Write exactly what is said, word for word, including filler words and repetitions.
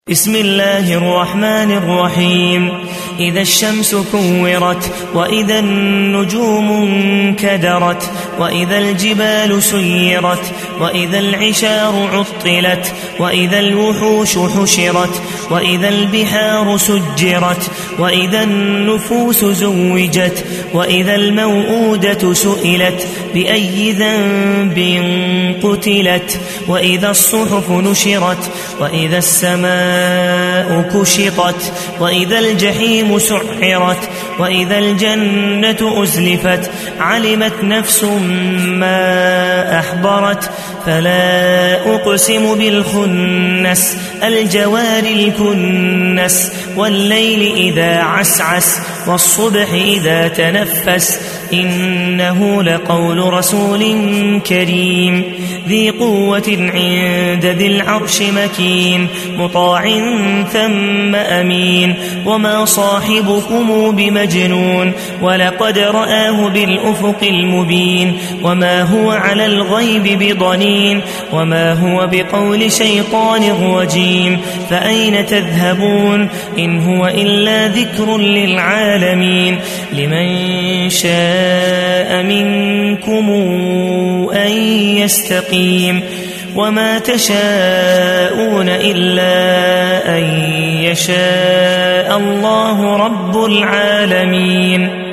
بسم الله الرحمن الرحيم. إذا الشمس كورت وإذا النجوم انكدرت وإذا الجبال سيرت وإذا العشار عطلت وإذا الوحوش حشرت وإذا البحار سجرت وإذا النفوس زوجت وإذا الموءودة سئلت بأي ذنب قتلت وإذا الصحف نشرت وإذا السماء كشطت وإذا الجحيم سعرت وإذا الجنة أزلفت علمت نفس ما أحضرت فلا أقسم بالخنس الجوار الكنس والليل إذا عسعس والصبح إذا تنفس إنه لقول رسول كريم ذي قوة عند ذي العرش مكين مطاع ثم أمين وما صاحبكم بمجنون ولقد رآه بالأفق المبين وما هو على الغيب بضنين وما هو بقول شيطان رجيم فأين تذهبون إن هو إلا ذكر للعالمين لمن شاء منكم أن يستقيم وما تشاءون إلا أن يشاء الله رب العالمين.